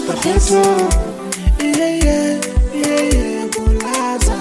Mr. Peto. Yeah, Bulaza.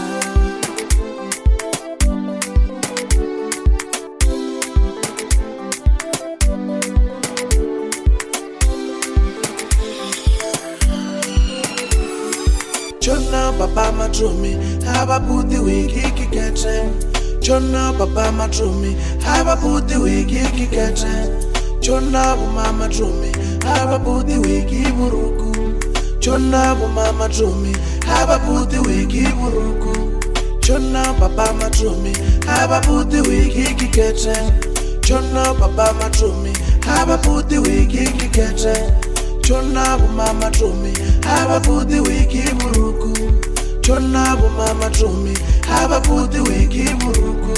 Chona papa matrumi, haba puti wiki kikete. Chona papa matrumi, haba puti wiki kikete. Chona mama trumi, haba puti wiki buruku. Chona mama trumi, haba puti wiki buruku. Chona papa matrumi, haba puti wiki kikete. Chona papa matrumi, haba puti wiki kikete. Chona mama trumi, haba puti wiki buruku. Chona mama trumi, haba puti wiki buruku.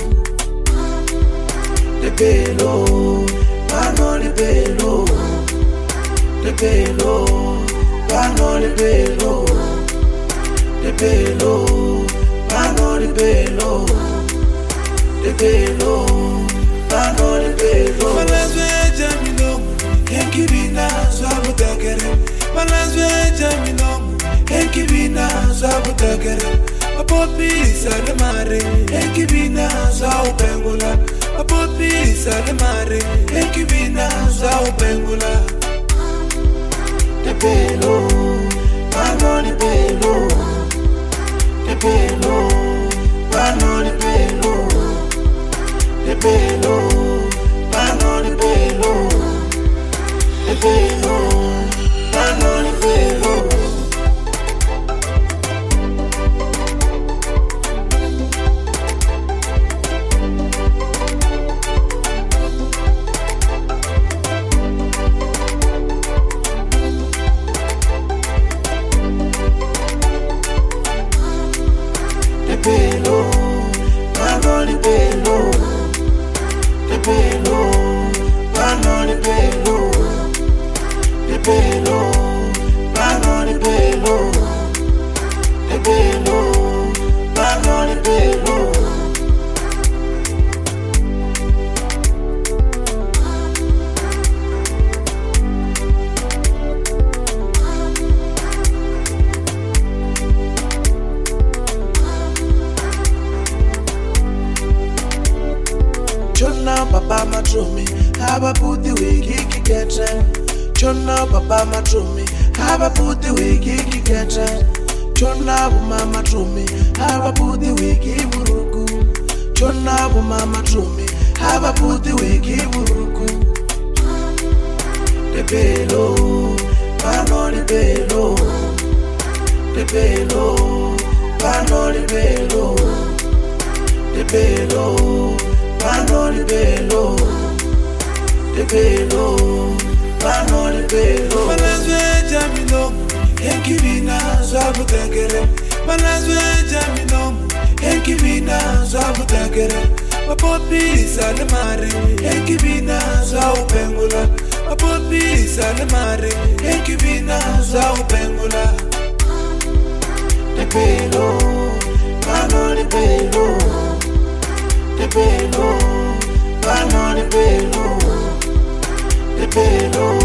De pelo, pano de pelo. De pelo, pano de pelo. De pelo, pano de pelo. De pelo, pano de pelo. Malazwe jamino, enkibina sabutakere. Malazwe jamino, enkibina sabutakere. Apopi salemare, enkibina saupengula. Apopi salemare, enkibina saupengula. De pelo, pano de pelo. De pelo, pano de pelo. De pelo, pano de pelo. De pelo, pano de pelo. De pelo, pano de pelo. De pelo, pano de pelo. De pelo, pano de pelo. De pelo, pano de pelo. Chona papa matrumi, haba puti wiki kikete. Chona papa matrumi, haba puti wiki kikete. Chona mama matrumi, haba puti wiki buruku. Chona mama matrumi, haba puti wiki buruku. De pelo, pano de pelo. De pelo, pano de pelo. De pelo, pano de pelo. De pelo, pano de pelo. Malazwe jamino, enkibina sabutakere. Malazwe jamino, enkibina sabutakere. Apopi salemare, enkibina saupengula. Apopi salemare, enkibina saupengula. De pelo, pano de pelo. De pelo, pano de pelo. De pelo,